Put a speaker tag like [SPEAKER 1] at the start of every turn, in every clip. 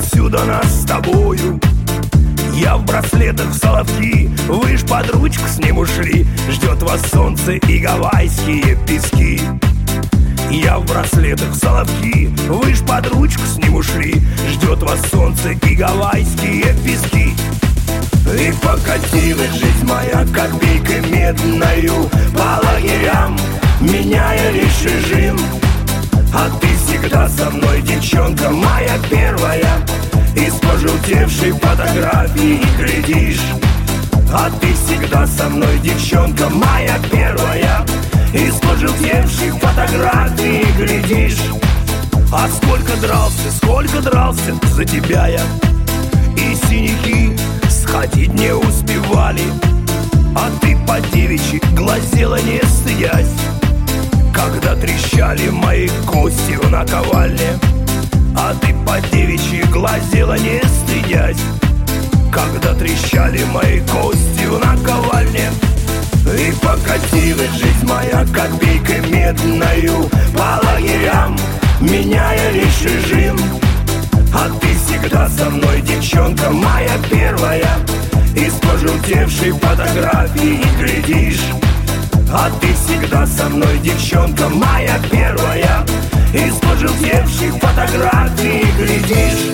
[SPEAKER 1] отсюда нас с тобою. Я в браслетах, в соловки, вы ж под ручку с ним ушли. Ждет вас солнце и гавайские пески. Я в браслетах, в соловки, вы ж под ручку с ним ушли. Ждет вас солнце и гавайские пески. И покатилась жизнь моя, как бейкой медною, по лагерям, меняя лишь режим. А ты всегда со мной, девчонка моя первая. Из пожелтевшей фотографии глядишь. А ты всегда со мной, девчонка моя первая. Из пожелтевшей фотографии глядишь. А сколько дрался за тебя я. И синяки сходить не успевали. А ты по девичьи глазела, не стыдясь, когда трещали мои кости в наковальне. А ты по девичьи глазела, не стыдясь, когда трещали мои кости в наковальне. И покатилась жизнь моя, как бейкой медною, по лагерям, меняя лишь режим. А ты всегда со мной, девчонка моя первая. Из пожелтевшей фотографии глядишь. А ты всегда со мной, девчонка моя первая. Из пожелтевшей фотографии глядишь.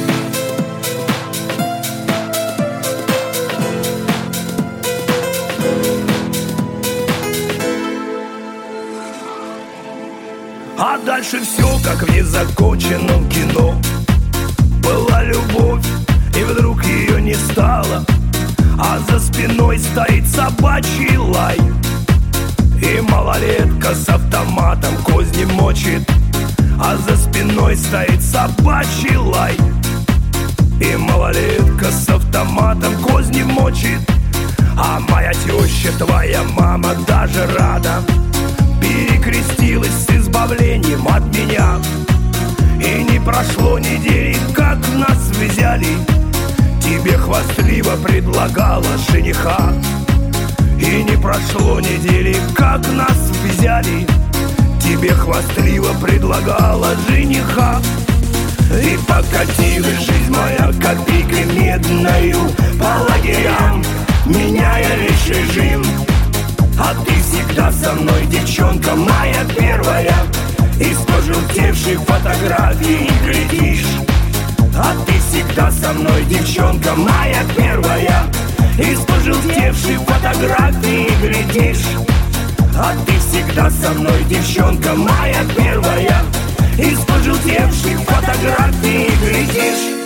[SPEAKER 1] А дальше все как в незаконченном кино. Была любовь, и вдруг ее не стало. А за спиной стоит собачий лай. И малолетка с автоматом козни мочит. А за спиной стоит собачий лай. И малолетка с автоматом козни мочит. А моя теща, твоя мама, даже рада. Перекрестилась с избавлением от меня. И не прошло недели, как нас взяли. Тебе хвастливо предлагала жениха. И не прошло недели, как нас взяли. Тебе хвастливо предлагала жениха. И покатилась жизнь моя, как бейкой медною, по лагерям, меняя лишь режим. А ты всегда со мной, девчонка моя первая. Из пожелтевшей фотографии глядишь. А ты всегда со мной, девчонка моя первая. Из пожелтевшей фотографии глядишь. А ты всегда со мной, девчонка моя первая. Из пожелтевшей фотографии глядишь.